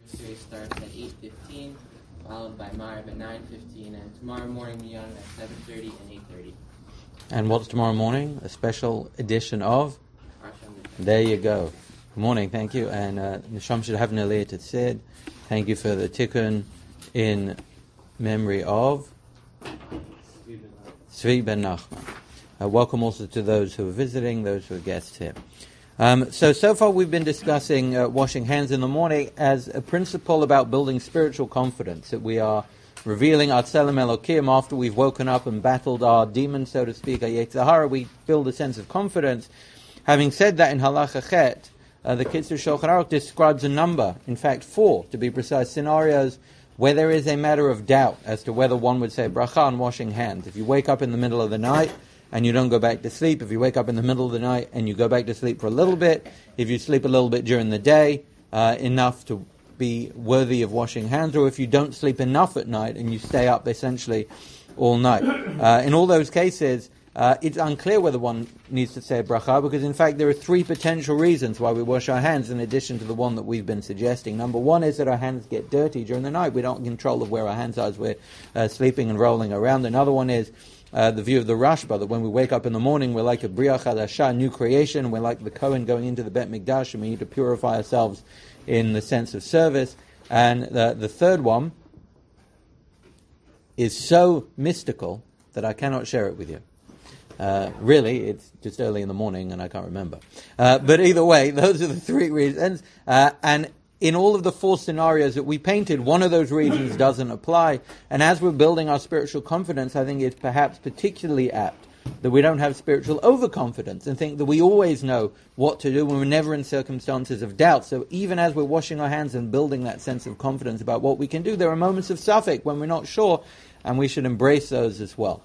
series starts at 8:15, followed by Marib at 9:15, and tomorrow morning Minyan at 7:30 and 8:30. And what's tomorrow morning? A special edition of? There you go. Good morning, thank you. And Nisham should have Naliyat said, thank you for the tikkun in memory of Tzvi ben Nachman. Welcome also to those who are visiting, those who are guests here. So far we've been discussing washing hands in the morning as a principle about building spiritual confidence, that we are revealing our Tselem Elokim after we've woken up and battled our demon, so to speak, our Yetzer Hara. We build a sense of confidence. Having said that, in Halacha Chet, the Kitzur Shulchan Aruch describes a number, in fact 4 to be precise, scenarios where there is a matter of doubt as to whether one would say bracha on washing hands. If you wake up in the middle of the night and you don't go back to sleep, if you wake up in the middle of the night and you go back to sleep for a little bit, if you sleep a little bit during the day, enough to be worthy of washing hands, or if you don't sleep enough at night and you stay up essentially all night. In all those cases, it's unclear whether one needs to say a bracha, because in fact there are 3 potential reasons why we wash our hands in addition to the one that we've been suggesting. Number 1 is that our hands get dirty during the night. We don't control of where our hands are as we're sleeping and rolling around. Another one is the view of the Rashba, that when we wake up in the morning, we're like a Bria Chadasha, new creation. We're like the Kohen going into the Bet Mikdash, and we need to purify ourselves in the sense of service. And the third one is so mystical that I cannot share it with you. Really, it's just early in the morning and I can't remember. But either way, those are the 3 reasons. And in all of the 4 scenarios that we painted, one of those reasons doesn't apply. And as we're building our spiritual confidence, I think it's perhaps particularly apt that we don't have spiritual overconfidence and think that we always know what to do when we're never in circumstances of doubt. So even as we're washing our hands and building that sense of confidence about what we can do, there are moments of suffix when we're not sure, and we should embrace those as well.